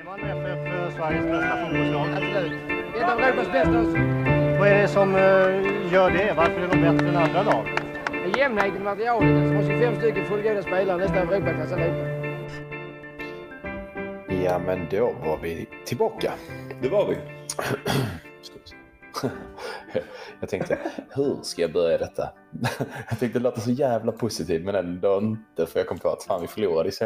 man är för Sveriges bästa fotbollslag. Absolut. Ett av Europas bästa också. Vad är det som gör det? Varför är de bättre än andra lag? Jämnheten i materialet. Som har 25 stycken fullgoda spelare nästan Europaklass allihopa. Ja, men då var vi tillbaka. Det var vi. Jag tänkte, hur ska jag börja detta? Jag tänkte det låter så jävla positivt, men ändå inte. För jag kom på att fan, vi förlorade i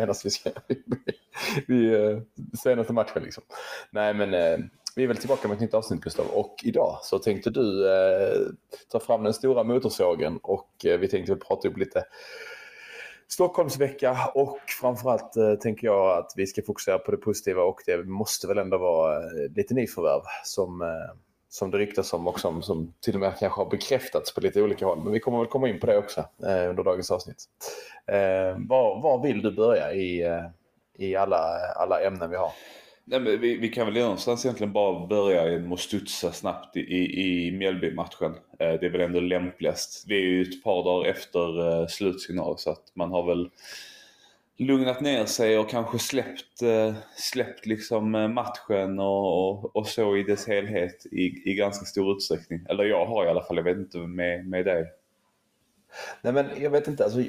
senaste matchen liksom. Nej, men vi är väl tillbaka med ett nytt avsnitt, Gustav. Och idag så tänkte du ta fram den stora motorsågen. Och vi tänkte prata upp lite Stockholmsvecka. Och framförallt tänker jag att vi ska fokusera på det positiva. Och det måste väl ändå vara lite nyförvärv som det ryktas om och som till och med kanske har bekräftats på lite olika håll. Men vi kommer väl komma in på det också under dagens avsnitt. Var vill du börja i alla ämnen vi har? Nej, men vi kan väl någonstans egentligen bara börja genom att studsa snabbt i Mjällby-matchen. Det är väl ändå lämpligast. Vi är ju ett par dagar efter slutsignal, så att man har väl lugnat ner sig och kanske släppt liksom matchen och så i dess helhet i ganska stor utsträckning. Eller jag har i alla fall, jag vet inte med dig. Nej, men jag vet inte, alltså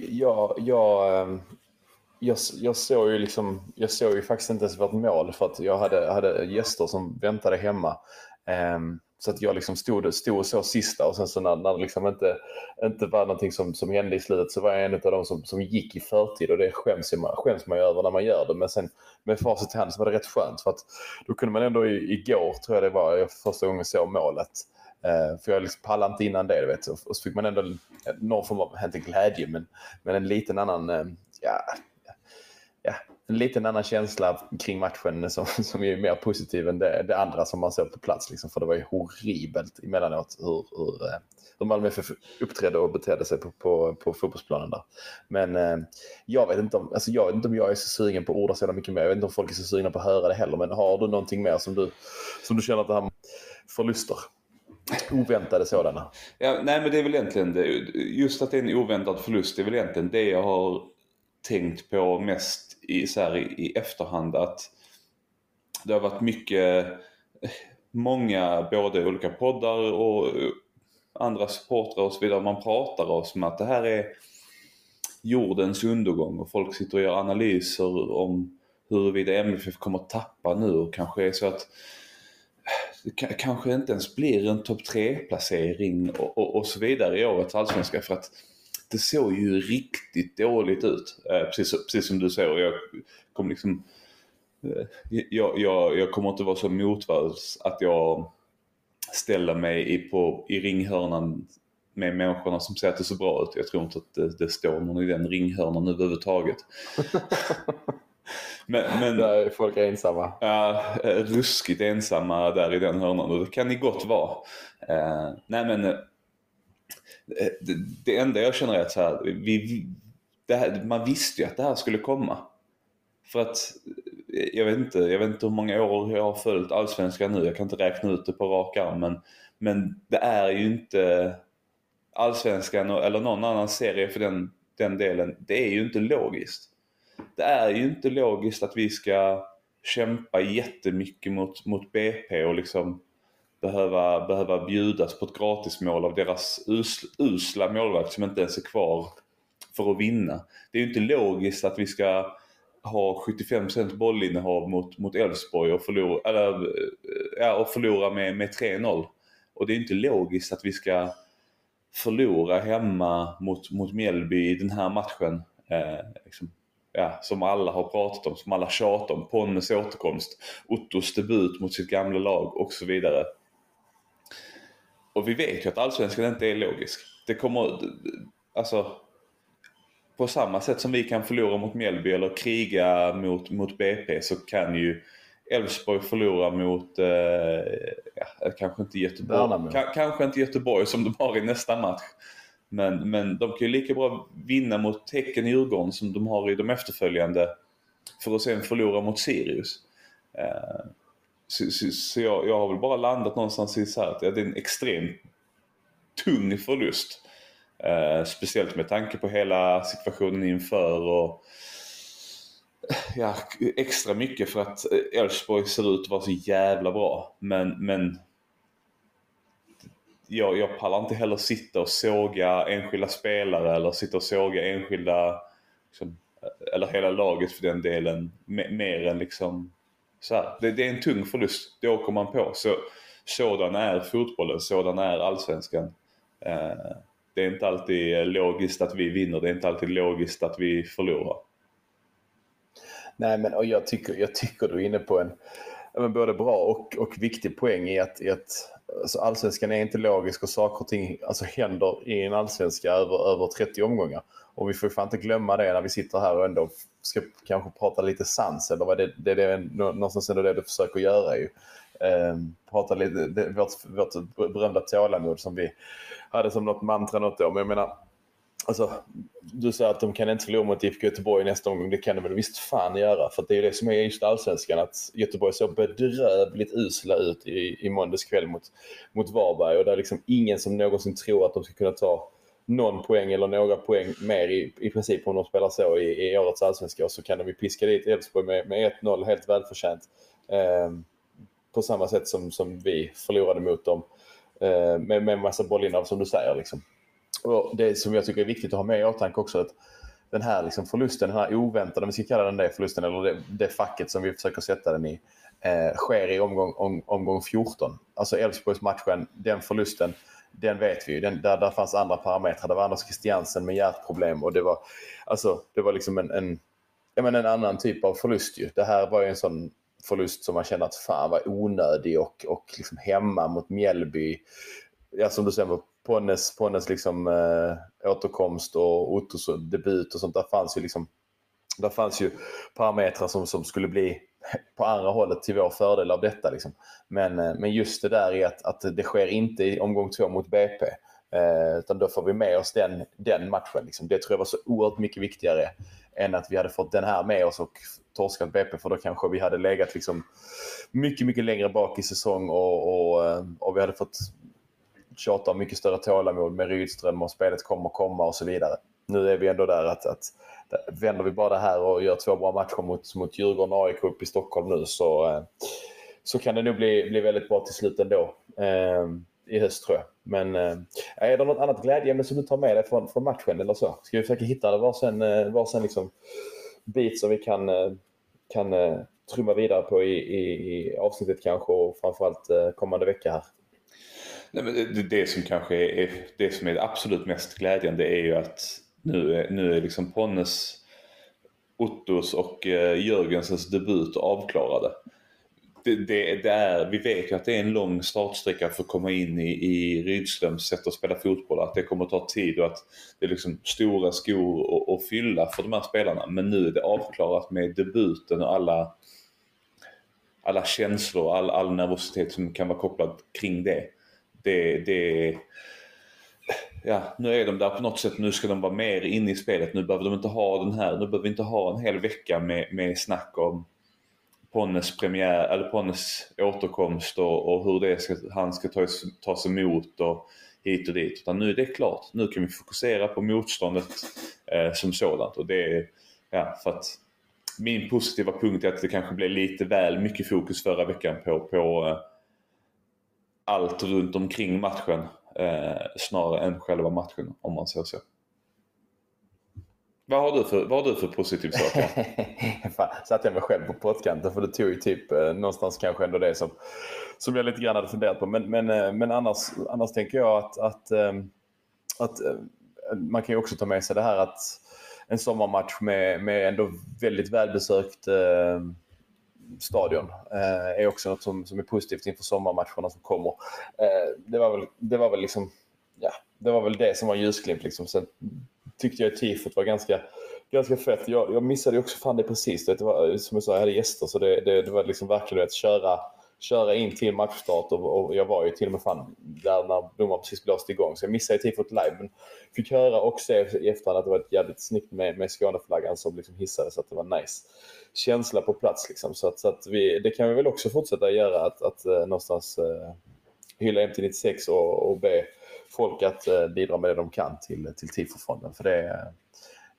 jag såg ju faktiskt inte ens vårt mål, för att jag hade gäster som väntade hemma. Så att jag liksom stod och så sista, och sen så när det liksom inte var någonting som hände i slutet, så var jag en av dem som gick i förtid, och det skäms man ju över när man gör det. Men sen med facit i hand så var det rätt skönt, för att då kunde man ändå igår, tror jag det var, jag första gången såg målet. För jag liksom pallade inte innan det, du vet. Och så fick man ändå någon form av, inte glädje, men en liten annan en liten annan känsla kring matchen som är mer positiv än det andra som man såg på plats liksom. För det var ju horribelt emellanåt hur Malmö FF uppträdde och betedde sig på fotbollsplanen där. Men jag vet inte om jag är så sugen på att orda så mycket mer. Jag vet inte om folk är så sugna på att höra det heller. Men har du någonting mer som du känner att det här förluster? Oväntade sådana. Ja, nej, men det är väl egentligen det. Just att det är en oväntad förlust, det är väl egentligen det jag har tänkt på mest i efterhand, att det har varit många både olika poddar och andra supportrar och så vidare, man pratar om att det här är jordens undergång, och folk sitter och gör analyser om huruvida MFF kommer att tappa nu, och kanske är så att det kanske inte ens blir en topp 3-placering och så vidare i årets allsvenska, för att det såg ju riktigt dåligt ut. Precis som du säger. Jag kommer inte vara så motvalls att jag ställer mig i ringhörnan med människorna som ser att det så bra ut. Jag tror inte att det står någon i den ringhörnan överhuvudtaget. men där är folk ensamma. Ja, ruskigt ensamma där i den hörnan. Och det kan ni gott vara. Nej, men det enda jag känner är att så här, man visste ju att det här skulle komma. För att jag vet inte hur många år jag har följt allsvenskan nu. Jag kan inte räkna ut det på rak arm, men det är ju inte allsvenskan eller någon annan serie för den delen. Det är ju inte logiskt. Det är ju inte logiskt att vi ska kämpa jättemycket mot BP och liksom behöva bjudas på ett gratismål av deras usla målvakt som inte ens är kvar för att vinna. Det är ju inte logiskt att vi ska ha 75% bollinnehav mot Elfsborg och förlora med 3-0. Och det är inte logiskt att vi ska förlora hemma mot Mjällby i den här matchen. Som alla har pratat om, som alla tjatar om, Ponnes återkomst, Ottos debut mot sitt gamla lag och så vidare. Och vi vet ju att allsvenskan inte är logisk. Det kommer, alltså, på samma sätt som vi kan förlora mot Mjällby eller kriga mot BP, så kan ju Elfsborg förlora mot kanske inte Göteborg. Kanske inte Göteborg som de har i nästa match. Men de kan ju lika bra vinna mot Häcken i Djurgården som de har i de efterföljande, för att sen förlora mot Sirius. Så jag har väl bara landat någonstans i så här att det är en extremt tung förlust. Speciellt med tanke på hela situationen inför, och ja, extra mycket för att Elfsborg ser ut att vara så jävla bra. Men jag pallar inte heller sitta och såga enskilda spelare eller sitta och såga enskilda liksom, eller hela laget för den delen mer än liksom så här. Det är en tung förlust, det åker man på. Sådan är fotbollen, sådan är allsvenskan. Det är inte alltid logiskt att vi vinner, det är inte alltid logiskt att vi förlorar. Nej, men och jag tycker du är inne på en både bra och viktig poäng i att alltså, allsvenskan är inte logisk och saker och ting alltså, händer i en allsvenska över 30 omgångar. Och vi får fan inte glömma det när vi sitter här och ändå ska kanske prata lite sans, eller vad det är någonstans ändå det du försöker göra ju. Prata lite, vårt berömda tålamod som vi hade som något mantra något år. Men jag menar, alltså, du säger att de kan inte förlora mot IFK Göteborg nästa omgång. Det kan de väl visst fan göra. För det är ju det som är just allsvenskan. Att Göteborg så bedrövligt usla ut i måndags kväll mot Varberg. Och det är liksom ingen som någonsin tror att de ska kunna ta någon poäng eller några poäng mer i princip om de spelar så i årets allsvenska. Och så kan de ju piska dit Elfsborg med 1-0 helt välförtjänt. På samma sätt som vi förlorade mot dem. Med en massa bollinnehav som du säger liksom. Och det som jag tycker är viktigt att ha med i åtanke också, att den här liksom förlusten, den här oväntade, om vi ska kalla den det förlusten, eller det facket som vi försöker sätta den i, sker i omgång 14. Alltså Elfsborgs matchen, den förlusten, den vet vi ju. Där fanns andra parametrar. Det var Anders Christiansen med hjärtproblem, och det var liksom en annan typ av förlust ju. Det här var ju en sån förlust som man kände att fan var onödig och liksom hemma mot Mjällby. Ja, som du säger, Ponnes liksom återkomst och Ottos debut och sånt, där fanns ju parametrar som skulle bli på andra hållet till vår fördel av detta liksom. Men just det där är att det sker inte i omgång 2 mot BP, utan då får vi med oss den matchen liksom. Det tror jag var så oerhört mycket viktigare än att vi hade fått den här med oss och torskat BP, för då kanske vi hade legat liksom mycket, mycket längre bak i säsong och vi hade fått tjata om mycket större tålamod med Rydström och spelet kommer komma och så vidare. Nu är vi ändå där att vänder vi bara det här och gör 2 bra matcher mot Djurgården och AIK upp i Stockholm nu, så kan det nog bli väldigt bra till slut ändå i höst, tror jag. Men är det något annat glädjeämne som du tar med dig från matchen eller så? Ska vi försöka hitta varsin liksom bit som vi kan trumma vidare på i avsnittet kanske, och framförallt kommande vecka här? Nej, men det som kanske är det som är det absolut mest glädjande är ju att nu är liksom Ponnes, Ottos och Jörgensens debut avklarade. Vi vet ju att det är en lång startsträcka för att komma in i Rydströms sätt att spela fotboll. Att det kommer att ta tid och att det är liksom stora skor att fylla för de här spelarna. Men nu är det avklarat med debuten och alla känslor, all nervositet som kan vara kopplad kring det. Ja, nu är de där på något sätt. Nu ska de vara mer inne i spelet. Nu behöver de inte ha nu behöver vi inte ha en hel vecka med snack om Ponnes premiär eller Ponnes återkomst och hur han ska tas emot och hit och dit. Utan nu är det klart. Nu kan vi fokusera på motståndet som sådant. Och det är, ja, för att min positiva punkt är att det kanske blev lite väl mycket fokus förra veckan på allt runt omkring matchen snarare än själva matchen, om man säger så. Vad har du för positiv sak? Satt jag mig själv på pottkanten, för det tog ju typ någonstans kanske ändå det som jag lite grann hade funderat på. Men annars tänker jag att man kan ju också ta med sig det här att en sommarmatch med ändå väldigt välbesökt stadion är också något som är positivt inför sommarmatcherna som kommer. Det var väl liksom, ja, det var väl det som var ljusglimt liksom. Sen tyckte jag att tifot var ganska fett. Jag missade ju också fan det precis. Det var, som jag sa, jag hade gäster, så det var liksom verkligen att köra in till matchstart och jag var ju till och med fan där när domaren precis blåste igång, så jag missade tifot live, men fick höra och se i efterhand att det var ett jävligt snyggt med Skåneflaggan som liksom hissade, så att det var nice känsla på plats liksom. Så att det kan vi väl också fortsätta göra, att någonstans hylla MT96 och be folk att bidra med det de kan till TIFO-fonden, för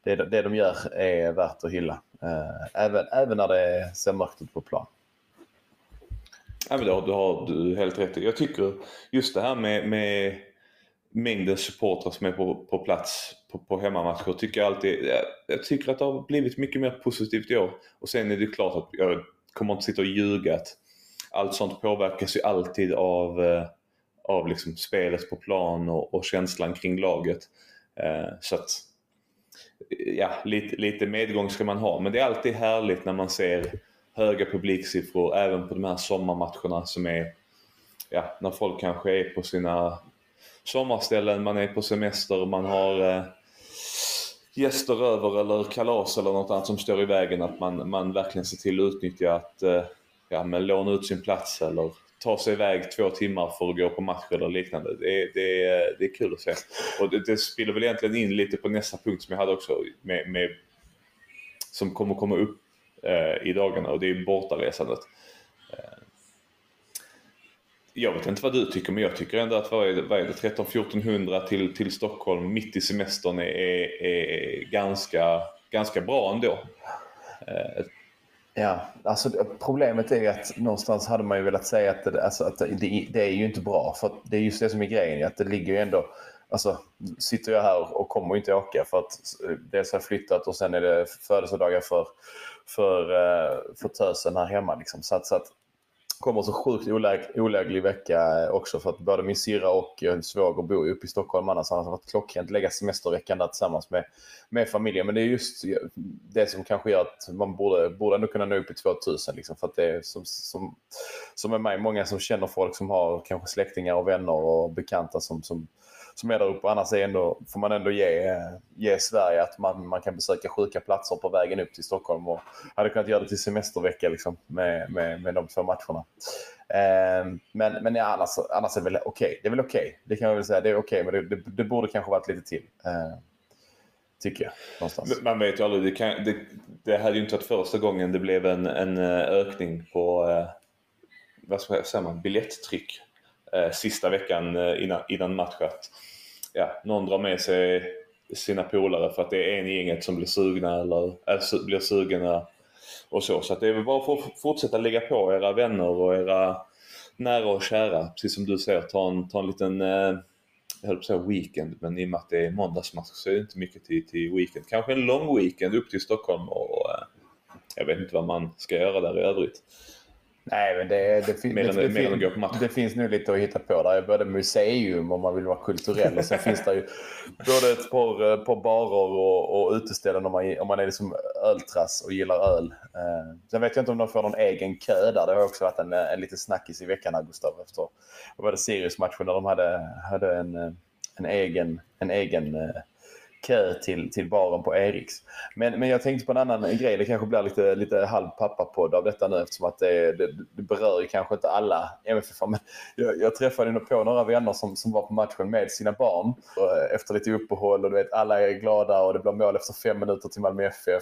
det de gör är värt att hylla. Även när det ser mörkt ut på plan. Ja, men du har helt rätt. Jag tycker just det här med mängden supportrar som är på plats på hemmamatcher tycker jag tycker att det har blivit mycket mer positivt i år. Och sen är det klart att jag kommer inte sitta och ljuga att allt sånt påverkas ju alltid av liksom spelet på plan och känslan kring laget. Så att ja, lite medgång ska man ha. Men det är alltid härligt när man ser höga publiksiffror även på de här sommarmatcherna som är, ja, när folk kanske är på sina sommarställen, man är på semester, man har gäster över eller kalas eller något annat som står i vägen, att man verkligen ser till att utnyttja att låna ut sin plats eller ta sig iväg 2 timmar för att gå på match eller liknande. Det är kul att se. Och det spiller väl egentligen in lite på nästa punkt som jag hade också med som kommer komma upp i dagarna, och det är bortaresandet. Jag vet inte vad du tycker, men jag tycker ändå att vad är det 13-1400 till Stockholm mitt i semestern är ganska bra ändå. Ja, alltså problemet är ju att någonstans hade man ju velat säga att det är ju inte bra, för att det är just det som är grejen, att det ligger ju ändå, alltså sitter jag här och kommer inte åka för att dels har flyttat och sen är det födelsedagar för tösen här hemma liksom, så att kommer så sjukt oläglig vecka också, för att både min syra och svåger bor uppe i Stockholm, annars har det varit klockrent lägga semesterveckan där tillsammans med familjen. Men det är just det som kanske gör att man borde ändå kunna nå upp i 2000 liksom, för att det är som är mig, många som känner folk som har kanske släktingar och vänner och bekanta som är där uppe. Annars får man ändå ge Sverige att man kan besöka sjuka platser på vägen upp till Stockholm, och hade kunnat göra det till semestervecka liksom, med de 2 matcherna. Men ja, annars är det väl okej. Det är väl okej. Det kan jag väl säga. Det är okej, men det borde kanske varit lite till. Tycker jag. Någonstans. Man vet ju aldrig. Det hade ju inte varit första gången det blev en ökning på vad ska jag säga, biljetttryck sista veckan innan matchen. Ja, någon drar med sig sina polare för att det är en i gänget som blir sugna eller blir sugna och så att det är väl bara för att fortsätta lägga på era vänner och era nära och kära, precis som du säger, ta en liten jag höll på att säga weekend, men i och med att det är måndagsmatch så är det inte mycket till weekend. Kanske en lång weekend upp till Stockholm, och jag vet inte vad man ska göra där i övrigt. Nej, men det finns nu lite att hitta på. Där är både museum om man vill vara kulturell, och sen finns det ju både ett par barer och uteställen om man är liksom öltrass och gillar öl. Sen vet jag inte om de får någon egen kö där. Det har också varit en lite snackis i veckan här, Gustav, efter var det Sirius-matchen när de hade en egen kö till baren på Eriks. Men jag tänkte på en annan grej. Det kanske blir lite halvpappa-podd av detta nu, eftersom att det berör ju kanske inte alla MFF. Men jag träffade på några vänner som var på matchen med sina barn efter lite uppehåll, och du vet, alla är glada och det blir mål efter 5 minuter till Malmö FF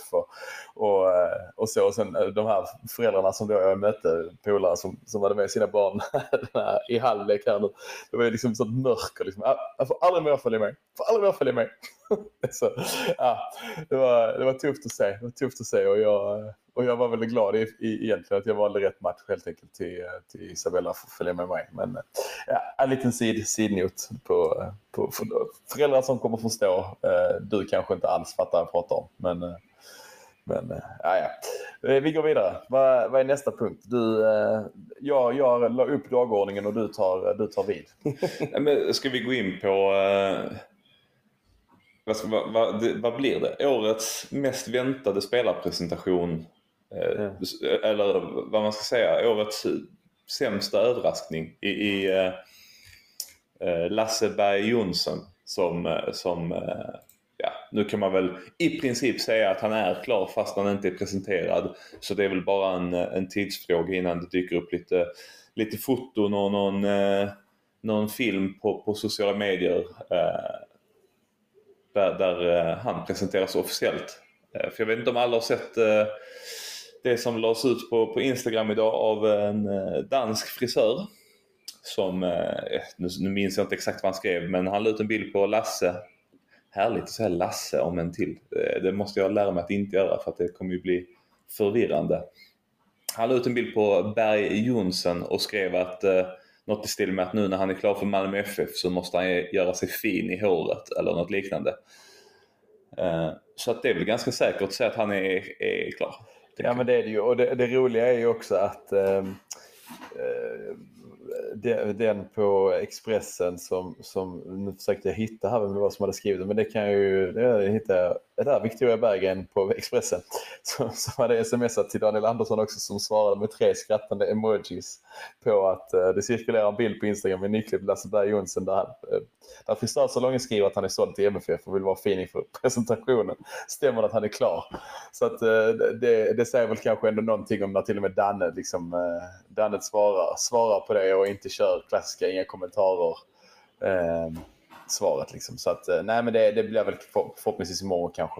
och så. Och sen de här föräldrarna som då jag mötte, polare som hade med sina barn i halvlek här nu. Det var liksom sånt mörker liksom. Jag får aldrig mer följa med. Så, ja, det var tufft att se, och jag var väldigt glad egentligen att jag valde rätt match helt enkelt till Isabella för att följa med mig. Men ja, en liten sidnot på föräldrar som kommer förstå. Du kanske inte alls fattar vad jag pratar om, men ja. Vi går vidare. Vad är nästa punkt? Jag la upp dagordningen och du tar vid. Men ska vi gå in på vad blir det? Årets mest väntade spelarpresentation, eller vad man ska säga, årets sämsta överraskning i Lasse Berg Jonsson som ja, nu kan man väl i princip säga att han är klar fast han inte är presenterad, så det är väl bara en tidsfråga innan det dyker upp lite foton och någon film på sociala medier där han presenteras officiellt. För jag vet inte om alla har sett det som lades ut på Instagram idag av en dansk frisör som, nu minns jag inte exakt vad han skrev, men han la ut en bild på Lasse härligt att säga Lasse om en till. Det måste jag lära mig att inte göra för att det kommer ju bli förvirrande. Han la ut en bild på Berg Jonsson och skrev att något i stil med att nu när han är klar för Malmö FF så måste han göra sig fin i håret eller något liknande. Så att det är väl ganska säkert att säga att han är klar. Ja, men det är det ju. Och det roliga är ju också att den på Expressen som nu försökte jag hitta här vem det var som hade skrivit det, men det kan jag ju hitta. Det där Victoria Berggren på Expressen som hade smsat till Daniel Andersson också, som svarade med 3 skrattande emojis på att det cirkulerar en bild på Instagram med nyklippt Lasse Berg Jonsson där Frisör så långt skriver att han är såld till MFF och vill vara fin inför presentationen. Stämmer att han är klar? Så att det säger väl kanske ändå någonting om när till och med Danne svarar på det och inte kör klassiska inga kommentarer svaret liksom. Så att nej, men det blir väl förhoppningsvis imorgon kanske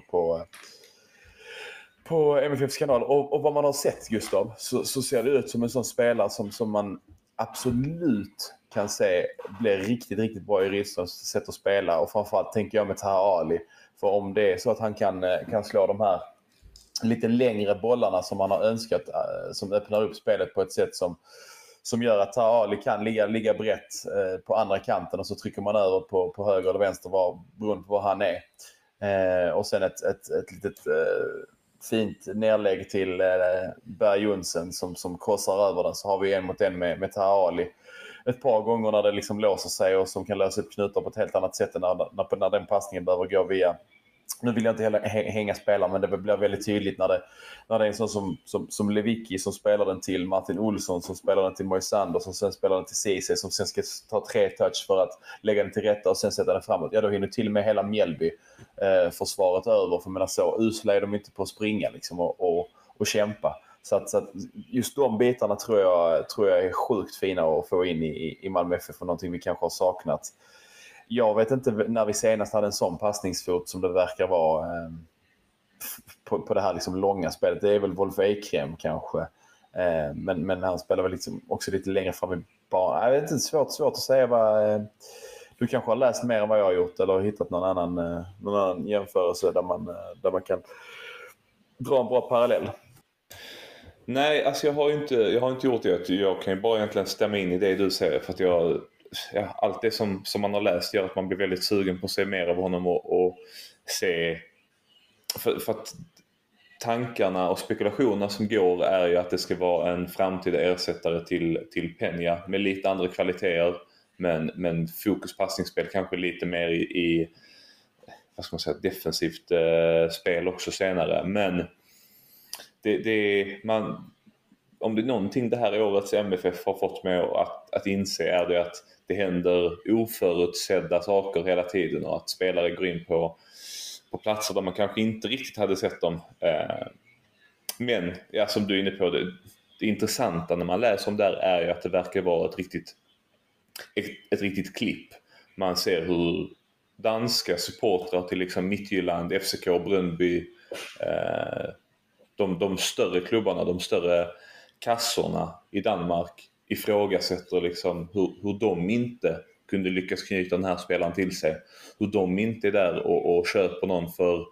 på MFFs kanal. Och vad man har sett, Gustav, så ser det ut som en sån spelare som man absolut kan se blir riktigt, riktigt bra i Rydströms sätt att spela. Och framförallt tänker jag med Taha Ali. För om det är så att han kan slå de här lite längre bollarna som man har önskat, som öppnar upp spelet på ett sätt som gör att Taha Ali kan ligga brett på andra kanten, och så trycker man över på höger eller vänster beroende på var han är. Och sen ett litet fint nedlägg till Berg Jonsson som korsar över den, så har vi en mot en med Taha Ali ett par gånger när det liksom låser sig och som kan lösa upp knutar på ett helt annat sätt än när den passningen behöver gå via. Nu vill jag inte heller hänga spelare, men det blir väldigt tydligt när det är en sån som Lewicki som spelar den till Martin Olsson, som spelar den till Moisander, som sen spelar den till Ceesay, som sen ska ta 3 touch för att lägga den till rätta och sen sätta den framåt. Ja, då hinner till med hela Mjällby försvaret över, för menar så usla är de inte på att springa liksom och kämpa. Så att just de bitarna tror jag är sjukt fina att få in i Malmö FF, för någonting vi kanske har saknat. Jag vet inte när vi senast hade en sån passningsfot som det verkar vara på det här liksom långa spelet. Det är väl Wolf Eikrem kanske. Men han spelar väl liksom också lite längre fram i banan. Jag vet inte, svårt att säga vad. Du kanske har läst mer än vad jag har gjort eller hittat någon annan jämförelse där man kan dra en bra parallell. Nej, alltså jag har inte gjort det. Jag kan ju bara egentligen stämma in i det du säger, för att allt det som man har läst gör att man blir väldigt sugen på att se mer av honom och se, för att tankarna och spekulationerna som går är ju att det ska vara en framtida ersättare till Peña med lite andra kvaliteter, men fokus passningsspel kanske lite mer i vad ska man säga, defensivt spel också senare. Men om det är någonting det här årets MFF har fått mig att inse, är det att det händer oförutsedda saker hela tiden och att spelare går in på platser där man kanske inte riktigt hade sett dem. Men ja, som du är inne på, det intressanta när man läser om det här är ju att det verkar vara ett riktigt klipp. Man ser hur danska supportrar till liksom Midtjylland, FCK, Brøndby, de större klubbarna, de större kassorna i Danmark ifrågasätter liksom hur de inte kunde lyckas knyta den här spelaren till sig. Hur de inte är där och köper någon för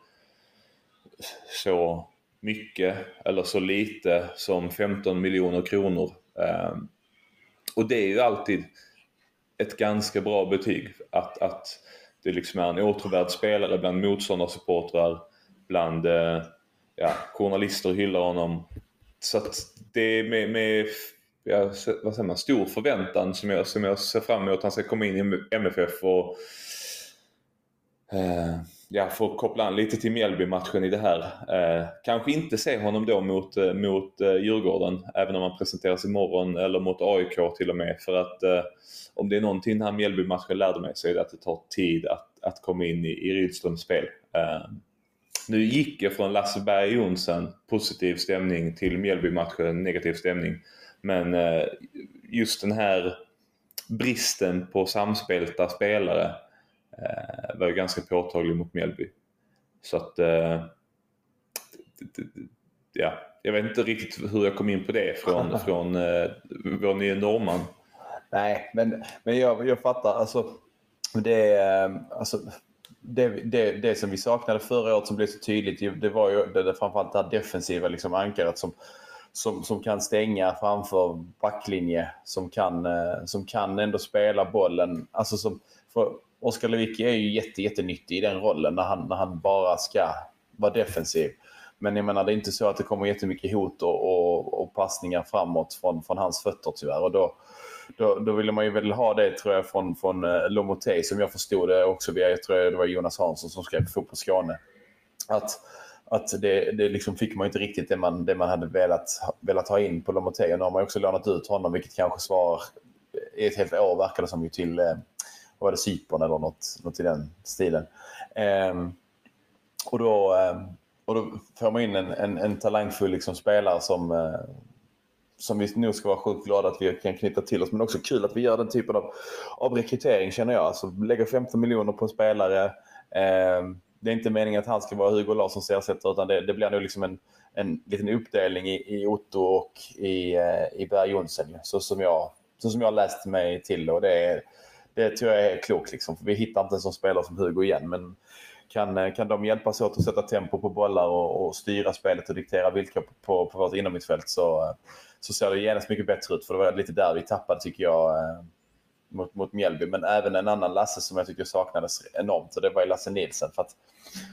så mycket eller så lite som 15 miljoner kronor. Och det är ju alltid ett ganska bra betyg att det liksom är en återvärd spelare bland motståndarsupportrar, bland journalister hyllar honom. Så att det är med vad säger man, stor förväntan som jag ser fram emot att han ska komma in i MFF och få koppla an lite till Mjällby-matchen i det här. Kanske inte se honom då mot Djurgården, även om han presenteras imorgon, eller mot AIK till och med. För att om det är någonting den här Mjällby-matchen lärde mig, så är det att det tar tid att komma in i Rydströms spel. Nu gick jag från Lasse Berg Jonsson positiv stämning till Mjällby-matchen negativ stämning. Men just den här bristen på samspelta spelare var ju ganska påtaglig mot Mjällby. Så att jag vet inte riktigt hur jag kom in på det från vår nya norrman. Nej, men jag fattar. Alltså, det är, alltså, det som vi saknade förra året som blev så tydligt, det var ju det framförallt det här defensiva liksom ankaret som kan stänga framför backlinje, som kan ändå spela bollen. Alltså för Oskar Lewicki är ju jättenyttig i den rollen när han bara ska vara defensiv. Men jag menar, det är inte så att det kommer jättemycket hot och passningar framåt från hans fötter tyvärr. Och då ville man ju väl ha det, tror jag, från Lomotey, som jag förstod det också. Jag tror det var Jonas Hansson som skrev på Fotboll Skåne. Att det liksom fick man inte riktigt det man hade velat ha in på Lomotey. Och nu har man också lånat ut honom, vilket kanske svarar i ett helt år, verkar det som, ju till vad var det, Cypern eller något i den stilen. Och då får man in en talangfull liksom spelare som vi nog ska vara sjukt glada att vi kan knyta till oss. Men också kul att vi gör den typen av rekrytering, känner jag. Alltså lägga 15 miljoner på en spelare. Det är inte meningen att han ska vara Hugo Larssons ersättare, utan det blir nog liksom en liten uppdelning i Otto och i Berg Jonsen. Så som jag läst mig till. Och det tror jag är klokt. Liksom. För vi hittar inte en sån spelare som Hugo igen. Men kan de hjälpas åt att sätta tempo på bollar och styra spelet och diktera villkor på vårt inomhusfält, så ser det genast mycket bättre ut. För det var lite där vi tappade, tycker jag, mot Mjällby. Men även en annan Lasse som jag tycker saknades enormt, och det var Lasse Nilsen. För att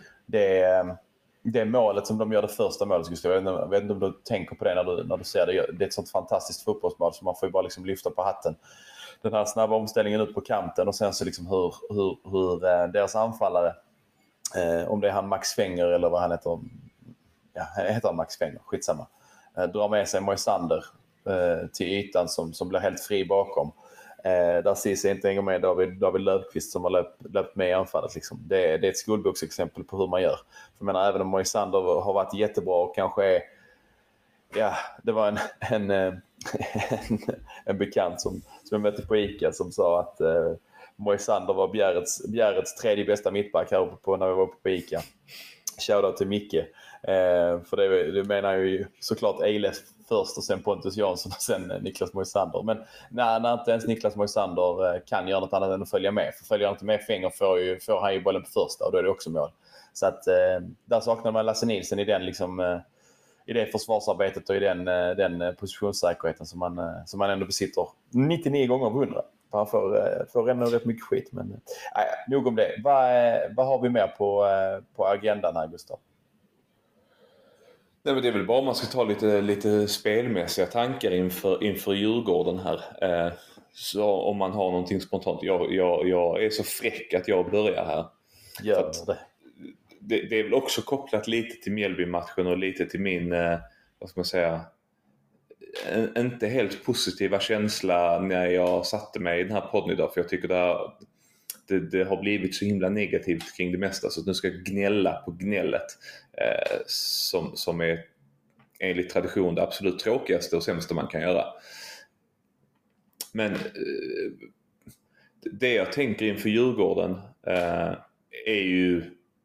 det målet som de gör, det första målet, jag vet inte om du tänker på det när du ser det. Det är ett sånt fantastiskt fotbollsmål, så man får ju bara liksom lyfta på hatten. Den här snabba omställningen ut på kanten, och sen så liksom hur deras anfallare, om det är han Max Fenger eller vad han heter, heter Max Fenger, skitsamma, drar med sig Moisander till ytan som blir helt fri bakom. Där Cissi inte hänger med David Löfqvist som har löpt med i anfallet. Liksom. Det är ett skolboksexempel på hur man gör. För jag menar, även om Moisander har varit jättebra och kanske är... Ja, det var en bekant som jag mötte på Ica som sa att Moisander var Bjärrets tredje bästa mittback här uppe på när vi var uppe på Ica. Shoutout till Micke. För det menar jag ju såklart Eiles först, och sen Pontus Jansson och sen Niklas Moisander. Men när inte ens Niklas Moisander kan göra något annat än att följa med. För följer han inte med Fenger får han ju bollen på första, och då är det också mål. Så att där saknar man Lasse Nilsen i den liksom... i det försvarsarbetet och i den positionssäkerheten som man ändå besitter 99 gånger av 100. Han får ändå rätt mycket skit. Men nog om det. Vad har vi mer på agendan här, Gustav? Nej, men det är väl bara om man ska ta lite spelmässiga tankar inför Djurgården här. Så om man har någonting spontant. Jag är så fräck att jag börjar här. Gör det. Det är väl också kopplat lite till Mjällby-matchen och lite till min, vad ska man säga, inte helt positiva känsla när jag satte mig i den här podden idag. För jag tycker det har blivit så himla negativt kring det mesta. Så att nu ska jag gnälla på gnället som är enligt tradition det absolut tråkigaste och sämsta man kan göra. Men det jag tänker inför Djurgården är ju...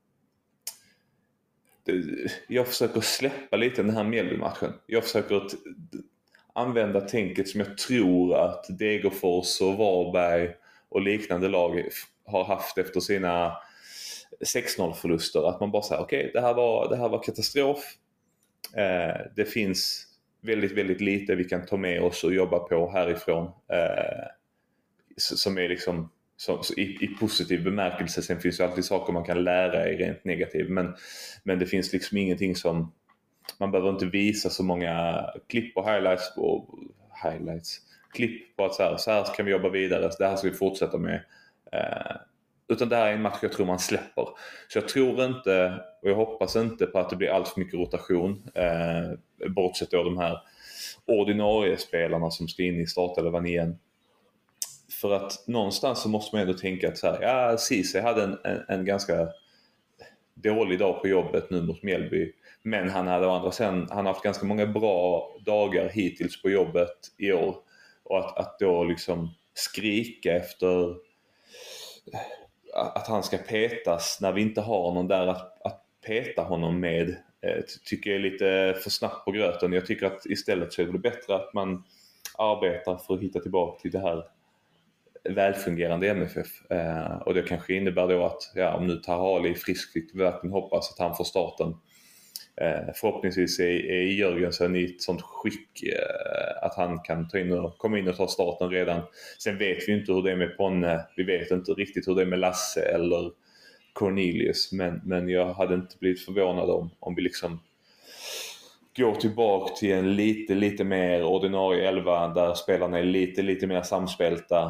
Jag försöker släppa lite den här Mjällby-matchen. Jag försöker att använda tänket som jag tror att Degerfors och Varberg och liknande lag har haft efter sina 6-0-förluster. Att man bara säger okej, det här var katastrof. Det finns väldigt, väldigt lite vi kan ta med oss och jobba på härifrån. Som är liksom... i positiv bemärkelse. Sen finns ju alltid saker man kan lära i rent negativ, men det finns liksom ingenting som man behöver inte visa så många klipp och highlights klipp på att så här kan vi jobba vidare, så det här ska vi fortsätta med, utan det här är en match jag tror man släpper. Så jag tror inte, och jag hoppas inte på att det blir allt för mycket rotation, bortsett då de här ordinarie spelarna som ska in i startelvan igen. För att någonstans så måste man ändå tänka att så här, Ceesay hade en ganska dålig dag på jobbet nu mot Mjällby. Men han har haft ganska många bra dagar hittills på jobbet i år. Och att då liksom skrika efter att han ska petas när vi inte har någon där att peta honom med, tycker jag är lite för snabbt på gröten. Jag tycker att istället så är det bättre att man arbetar för att hitta tillbaka till det här välfungerande MFF. Och det kanske innebär då att om nu Tahali är frisk, vi verkligen hoppas att han får starten. Förhoppningsvis är Jörgensen i ett sånt skick att han kan komma in och ta starten redan. Sen vet vi inte hur det är med Ponne. Vi vet inte riktigt hur det är med Lasse eller Cornelius. Men jag hade inte blivit förvånad om vi liksom går tillbaka till en lite mer ordinarie 11 där spelarna är lite mer samspelta.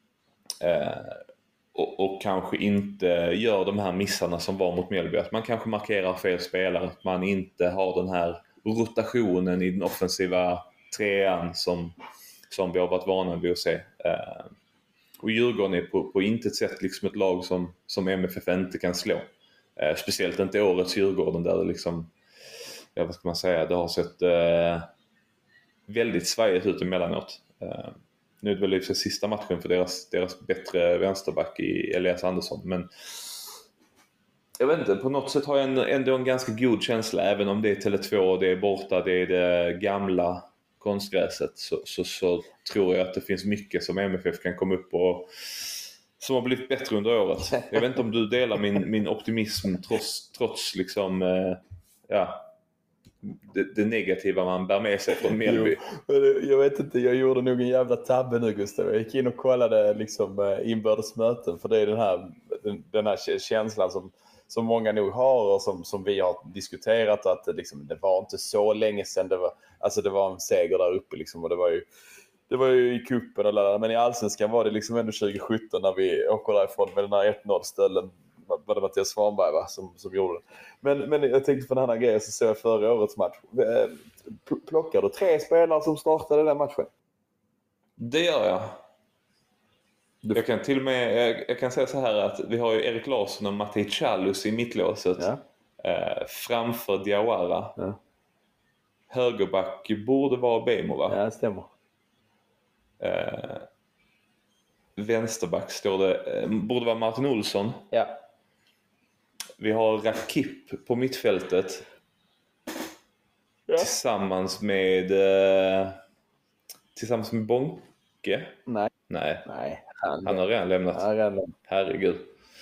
Och kanske inte gör de här missarna som var mot Mjällby. Att man kanske markerar fel spelare. Att man inte har den här rotationen i den offensiva trean som vi har varit vana vid att se. Och Djurgården är på intet sätt liksom ett lag som MFF inte kan slå. Speciellt inte årets Djurgården där det liksom, vad ska man säga, det har sett väldigt svajigt ut emellanåt. Nu är det väl för sista matchen för deras bättre vänsterback i Elias Andersson. Men jag vet inte, på något sätt har jag ändå en ganska god känsla. Även om det är Tele2, det är borta, det är det gamla konstgräset. Så tror jag att det finns mycket som MFF kan komma upp och som har blivit bättre under året. Jag vet inte om du delar min optimism trots liksom, det negativa man bär med sig från Mjällby. Jag vet inte, jag gjorde nog en jävla tabbe nu, Gustav. Jag gick in och kollade liksom inbördes möten, för det är den här känslan som många nog har och som vi har diskuterat, att liksom, det var inte så länge sedan det var en seger där uppe liksom, och det var ju i kuppen eller, men i Allsvenskan var det liksom ändå 2017 när vi åker därifrån med den här 1-0-stölden. Var det Mattias Svanberg som gjorde det. Men jag tänkte på den här grejen, så såg jag förra årets match. Plockar du 3 spelare som startade den matchen? Det gör jag. Jag kan till och med jag kan säga så här att vi har ju Erik Larsson och Matti Chalus i mittlåset. Framför Diawara. Högerback borde vara Bemo, va? Ja, det stämmer. Vänsterback står det borde vara Martin Olsson. Ja. Vi har Rakip på mittfältet. Tillsammans med Bonke. Nej. Han har redan lämnat. Herregud.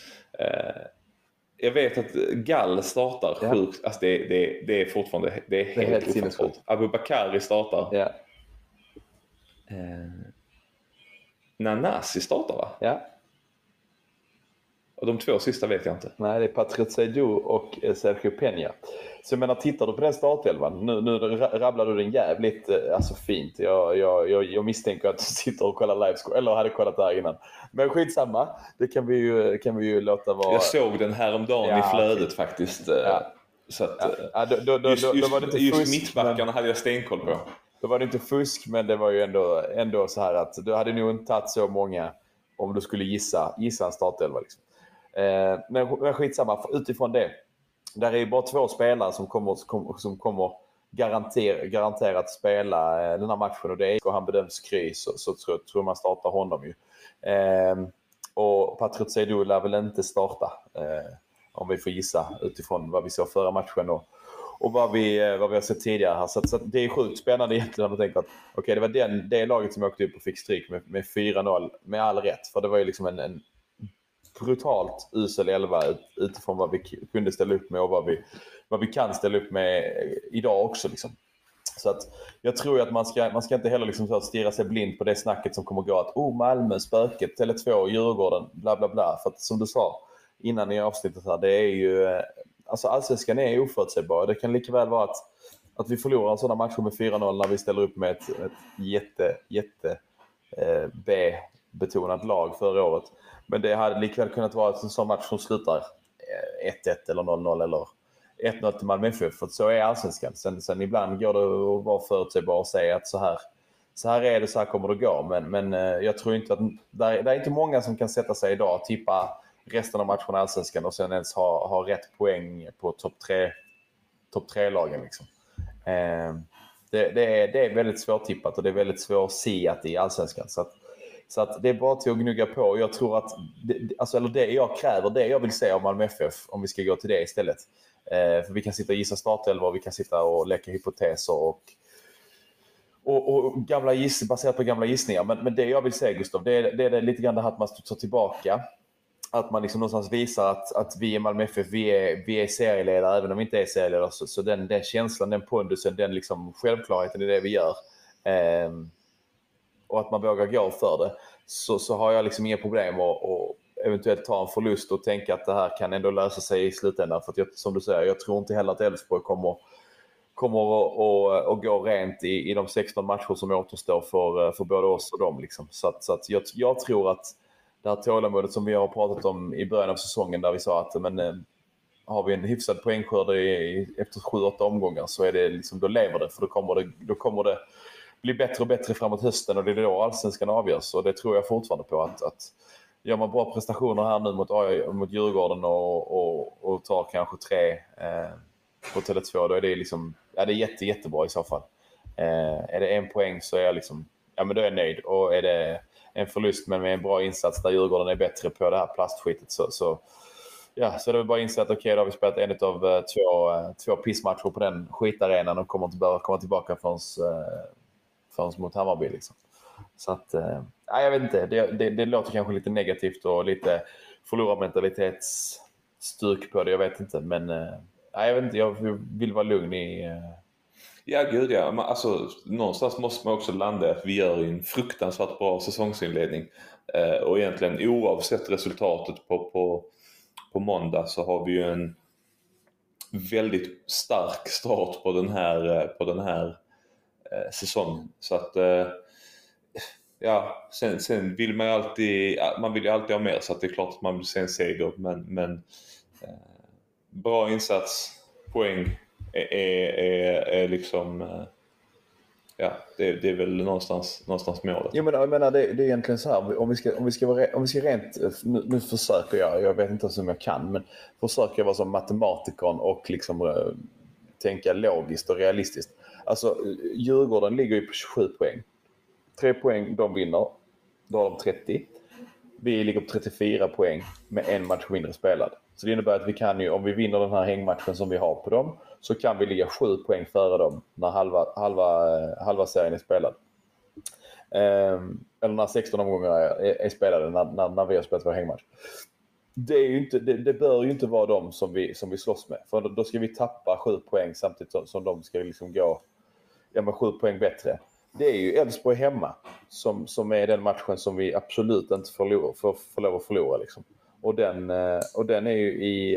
Jag vet att Gall startar sjukt. Alltså det är fortfarande det är helt ofattbart. Abu Bakari startar. Ja. Nanasi startar, va? Ja. Och de 2 sista vet jag inte. Nej, det är Patrick Seydou och Sergio Peña. Så jag menar, tittar du på den startelvan, nu rabblar du den jävligt fint. Jag misstänker att du sitter och kollar livescore, eller hade kollat det här innan. Men skitsamma, det kan vi ju låta vara. Jag såg den här om dagen i flödet faktiskt. Så att, då var det inte just mittbackarna hade jag stenkoll på. Då var det inte fusk, men det var ju ändå så här att du hade nog inte tagit så många om du skulle gissa en startelva liksom. Men skitsamma, utifrån det. Där är ju bara 2 spelare som kommer garanterat spela den här matchen, och det är, och han bedöms kry, så tror man startar honom ju. Och Patrick Seydou lär väl inte starta, om vi får gissa utifrån vad vi såg förra matchen och vad vi har sett tidigare här. Så det är sjukt spännande egentligen att tänka att okej, det var det laget som åkte upp och fick stryk med 4-0 med all rätt. För det var ju liksom en brutalt usel 11 utifrån vad vi kunde ställa upp med och vad vi kan ställa upp med idag också liksom. Så att jag tror ju att man ska inte heller liksom så stirra sig blind på det snacket som kommer gå att Malmö, spöket, Tele2, Djurgården, bla bla bla. För att som du sa innan i avsnittet här, det är ju alltså Allsvenskan är oförutsägbar. Det kan lika väl vara att vi förlorar sådana matcher med 4-0 när vi ställer upp med ett jätte B-betonat lag förra året. Men det hade likväl kunnat vara en sån match som slutar 1-1 eller 0-0 eller 1-0 till Malmö FF. För så är Allsvenskan. Sen ibland går det att vara förutsägbar och säga att så här är det, så här kommer det gå. Men jag tror inte att det är inte många som kan sätta sig idag och tippa resten av matcherna i Allsvenskan och sen ens ha rätt poäng på topp 3-lagen liksom. Det är väldigt svårtippat och det är väldigt svårsiat i Allsvenskan. Så att det är bara till att gnugga på. Jag tror att det jag kräver, det jag vill se av Malmö FF, om vi ska gå till det istället. För vi kan sitta och gissa startelvor, vi kan sitta och leka hypoteser och baserat på gamla gissningar. Men det jag vill säga, Gustav, det är lite grann det här att man tar tillbaka. Att man liksom någonstans visar att vi i Malmö FF, vi är serieledare även om vi inte är serieledare. Så den känslan, den pondusen, den liksom självklarheten i det vi gör. Och att man vågar gå för det. Så har jag liksom inga problem att eventuellt ta en förlust och tänka att det här kan ändå lösa sig i slutändan. För att som du säger, jag tror inte heller att Elfsborg kommer att gå rent i de 16 matcher som återstår för både oss och dem. Liksom. Så att jag tror att det här tålamodet som vi har pratat om i början av säsongen, där vi sa att har vi en hyfsad poängskörd efter 7-8 omgångar, så är det liksom, då lever det. För då kommer det bli bättre och bättre framåt hösten, och det är då allsvenskan avgörs. Och det tror jag fortfarande på, att gör man bra prestationer här nu mot Djurgården och tar kanske 3 på Tele2, då är det liksom, det är jättebra i så fall. Är det 1 poäng så är jag liksom, men då är jag nöjd. Och är det en förlust men med en bra insats där Djurgården är bättre på det här plastskitet, så är det väl bara insett att okej, då har vi spelat en av 2 pissmatcher på den skitarenan och kommer inte behöva komma tillbaka förrän mot Hammarby liksom. Så att, jag vet inte, det låter kanske lite negativt och lite förlorarmentalitetsstyrk på det, jag vet inte, men jag vet inte, jag vill vara lugn i... Ja, gud ja. Men alltså, någonstans måste man också landa att vi gör en fruktansvärt bra säsongsinledning. Och egentligen oavsett resultatet på måndag, så har vi ju en väldigt stark start på den här säsongen. Så att sen vill man vill ju alltid ha mer, så att det är klart att man vill se en seger, men bra insats, poäng är liksom det är väl någonstans målet. Jo, men jag menar, det är egentligen så här, om vi ska rent, nu försöker jag vet inte om jag kan, men försöker vara som matematikern och liksom tänka logiskt och realistiskt. Alltså Djurgården ligger ju på 27 poäng. 3 poäng de vinner, då har de 30. Vi ligger på 34 poäng med 1 match mindre spelad. Så det innebär att vi kan ju, om vi vinner den här hängmatchen som vi har på dem, så kan vi ligga 7 poäng före dem när halva serien är spelad. Eller när 16 omgångar är spelade, när vi har spelat vår hängmatch. Det bör ju inte vara dem som vi slåss med. För då ska vi tappa 7 poäng samtidigt som de ska liksom gå med 7 poäng bättre. Det är ju Elfsborg hemma som är den matchen som vi absolut inte får lov att förlora liksom. Och den är ju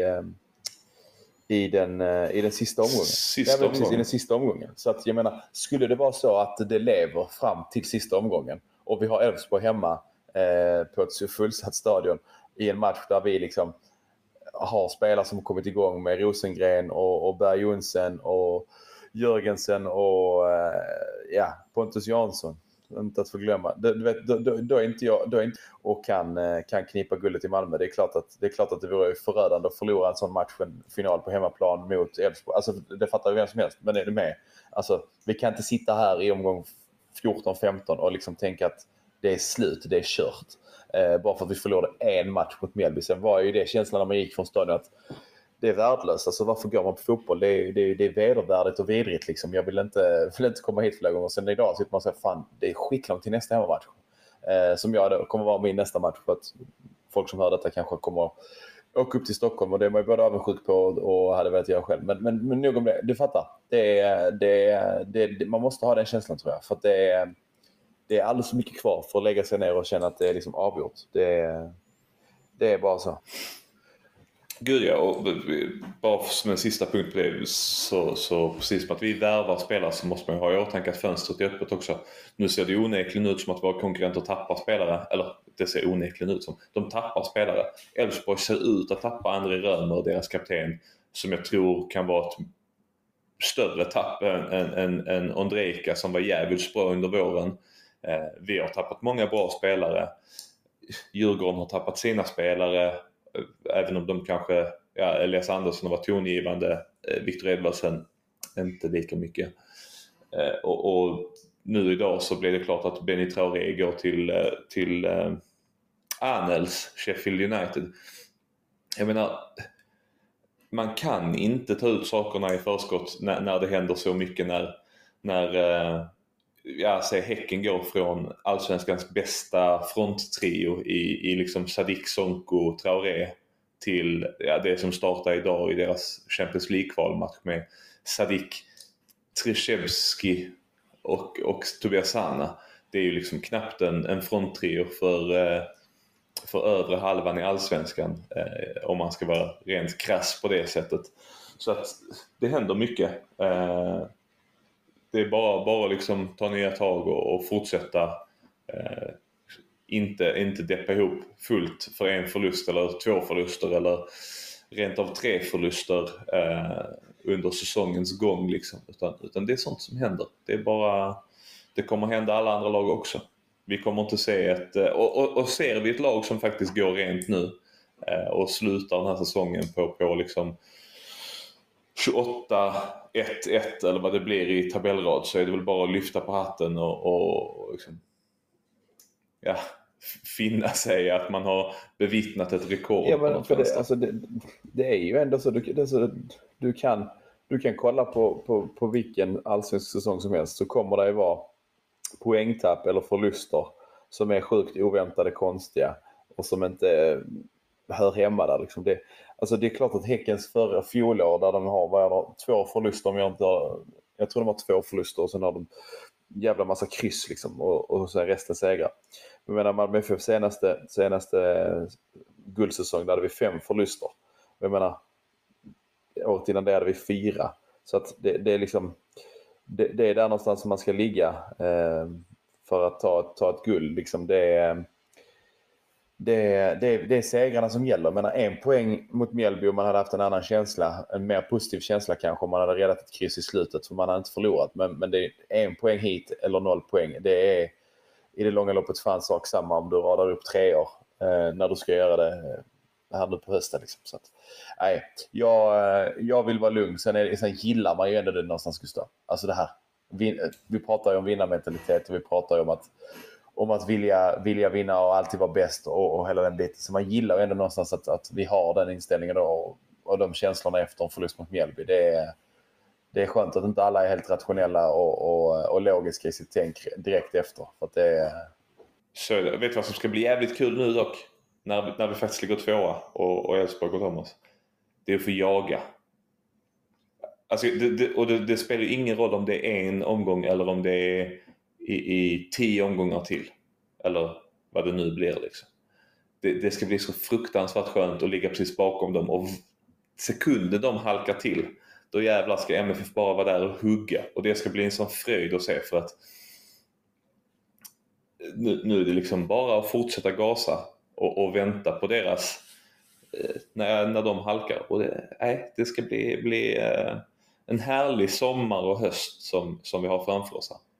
i den sista omgången. I den sista omgången. Så att jag menar, skulle det vara så att det lever fram till sista omgången och vi har Elfsborg hemma på ett fullsatt stadion i en match där vi liksom har spelare som har kommit igång med Rosengren och Berg Jonsen och Jörgensen och Pontus Jansson, inte att förglömma. Då är inte jag och kan knipa guldet i Malmö. Det är klart att det vore förödande att förlora en sån match, en final på hemmaplan mot Elfsborg. Alltså det fattar ju vem som helst, men är det med? Alltså vi kan inte sitta här i omgång 14-15 och liksom tänka att det är slut, det är kört. Bara för att vi förlorade en match mot Mjällby. Sen var ju det känslan när man gick från stadion att det är värdelöst. Alltså varför går man på fotboll? Det är vedervärdigt och vidrigt liksom. Jag vill inte komma hit flera gånger. Sen idag sitter man och säger, fan, det är skitlångt till nästa hemmamatch. Som jag då kommer vara min nästa match, för att folk som hör detta kanske kommer åka upp till Stockholm, och det är man ju både avundsjuk på och hade velat göra själv. Men nog om det. Du fattar. Man måste ha den känslan, tror jag. För att det är alldeles så mycket kvar för att lägga sig ner och känna att det är liksom avgjort. Det är bara så. Gud ja, och bara som en sista punkt på det, så precis som att vi värvar spelare, så måste man ju ha i åtanke att fönstret är öppet också. Nu ser det onekligen ut som att våra konkurrenter tappar spelare, eller det ser onekligen ut som de tappar spelare. Elfsborg ser ut att tappa André Römer, deras kapten, som jag tror kan vara ett större tapp än Ondrejka, som var jävligt bra under våren. Vi har tappat många bra spelare. Djurgården har tappat sina spelare, även om de kanske, Elias Andersson har varit tongivande, Victor Edvardsen inte lika mycket. Och nu idag så blir det klart att Benny Traoré går till Arnells Sheffield United. Jag menar, man kan inte ta ut sakerna i förskott när det händer så mycket, när Häcken går från allsvenskans bästa fronttrio i liksom Sadik, Sonko, Traoré till det som startar idag i deras Champions League-kvalmatch med Sadik, Treshevski och Tobias Sana. Det är ju liksom knappt en fronttrio för övre halvan i allsvenskan, om man ska vara rent krass på det sättet. Så att det händer mycket. Det är bara liksom ta nya tag och fortsätta, inte deppa ihop fullt för en förlust eller 2 förluster eller rent av 3 förluster under säsongens gång liksom. Utan det är sånt som händer. Det kommer hända alla andra lag också. Vi kommer inte se och ser vi ett lag som faktiskt går rent nu och slutar den här säsongen på liksom 28-1-1 eller vad det blir i tabellrad, så är det väl bara att lyfta på hatten och liksom, finna sig att man har bevittnat ett rekord. Ja, men för det är ju ändå så, du kan kolla på vilken allsvensk säsong som helst, så kommer det ju vara poängtapp eller förluster som är sjukt oväntade, konstiga och som inte hör hemma där liksom. Det är klart att Häckens förra fjolår där de har 2 förluster, om jag tror de har 2 förluster och sen har de jävla massa kryss liksom, och sen resten segrar. Men menar Malmö FF senaste guldsäsong, där hade vi 5 förluster. Jag menar, året innan det hade vi 4. Så att det är liksom det är där någonstans som man ska ligga för att ta ett guld liksom. Det är segrarna som gäller. Men 1 poäng mot Mjällby, om man hade haft en annan känsla, en mer positiv känsla kanske, om man hade redat ett kryss i slutet, för man hade inte förlorat. Men det är 1 poäng hit eller 0 poäng. Det är i det långa loppet fan sak samma om du radar upp 3 år när du ska göra det här nu på hösten liksom. Så att, nej, jag vill vara lugn. Sen gillar man ju ändå det någonstans, Gustav. Alltså det här, vi pratar ju om vinnarmentalitet och vi pratar ju om att vilja vinna och alltid vara bäst och hela den biten. Så man gillar ändå någonstans att vi har den inställningen då, och de känslorna efter en förlust mot Mjällby. Det är skönt att inte alla är helt rationella och logiska i sitt tänk direkt efter. För att det är... Så vet du vad som ska bli jävligt kul nu dock? När vi faktiskt ligger 2 och Elfsborg går om oss. Det är att få jaga. Alltså, det spelar ju ingen roll om det är en omgång eller om det är i 10 omgångar till. Eller vad det nu blir liksom. Det ska bli så fruktansvärt skönt att ligga precis bakom dem. Och sekunden de halkar till, då jävlar ska MFF bara vara där och hugga. Och det ska bli en sån fröjd att se, för att nu är det liksom bara att fortsätta gasa och vänta på deras när de halkar. Och det ska bli en härlig sommar och höst som vi har framför oss här.